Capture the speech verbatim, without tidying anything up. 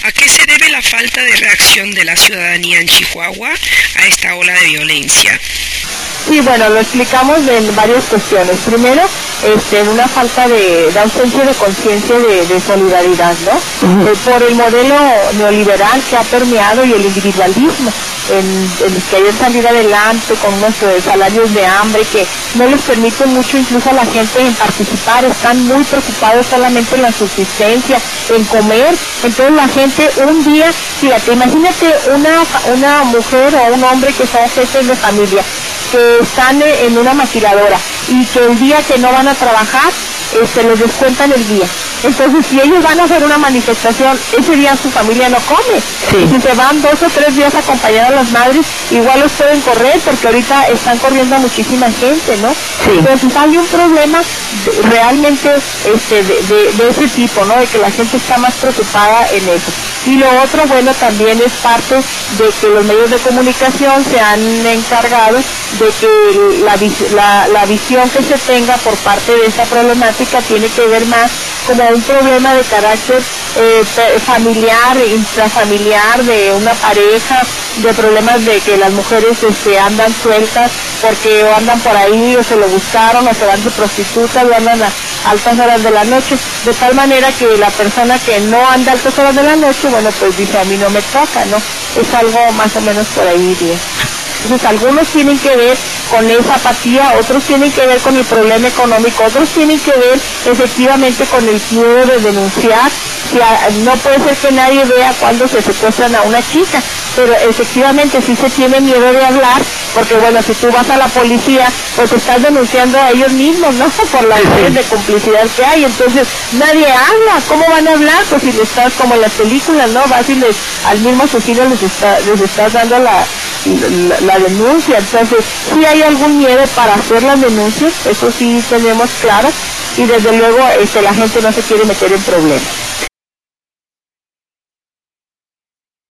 ¿A qué se debe la falta de reacción de la ciudadanía en Chihuahua a esta ola de violencia? Sí, bueno, lo explicamos en varias cuestiones. Primero, este, una falta de, de ausencia de conciencia de, de solidaridad, ¿no? Uh-huh. Eh, por el modelo neoliberal que ha permeado y el individualismo, en, en el que hay que salir adelante con unos eh, salarios de hambre que no les permiten mucho incluso a la gente en participar, están muy preocupados solamente en la subsistencia, en comer. Entonces la gente un día, fíjate, imagínate una, una mujer o un hombre que son jefes de familia, que están en una maquiladora y que el día que no van a trabajar este, les descuentan el día. Entonces, si ellos van a hacer una manifestación, ese día su familia no come. Sí. Y si se van dos o tres días a acompañar a las madres, igual los pueden correr, porque ahorita están corriendo a muchísima gente, ¿no? Sí. Entonces, hay un problema de, realmente este, de, de, de ese tipo, ¿no? De que la gente está más preocupada en eso. Y lo otro, bueno, también es parte de que los medios de comunicación se han encargado de que la, la, la visión que se tenga por parte de esta problemática tiene que ver más como un problema de carácter eh, familiar, intrafamiliar, de una pareja, de problemas de que las mujeres este, andan sueltas porque o andan por ahí o se lo buscaron o se van de prostitutas o andan a altas horas de la noche, de tal manera que la persona que no anda a altas horas de la noche, bueno, pues dice, a mí no me toca, ¿no? Es algo más o menos por ahí bien. Entonces algunos tienen que ver con esa apatía, otros tienen que ver con el problema económico, otros tienen que ver efectivamente con el miedo de denunciar. No puede ser que nadie vea cuando se secuestran a una chica, pero efectivamente sí se tiene miedo de hablar, porque bueno, si tú vas a la policía, pues estás denunciando a ellos mismos, ¿no? Por las redes de complicidad que hay, entonces nadie habla. ¿Cómo van a hablar? Pues si le estás, como en las películas, ¿no? Vas y les, al mismo asesino les, está, les estás dando la, la, la denuncia. Entonces, sí hay algún miedo para hacer las denuncias, eso sí tenemos claro, y desde luego este, la gente no se quiere meter en problemas.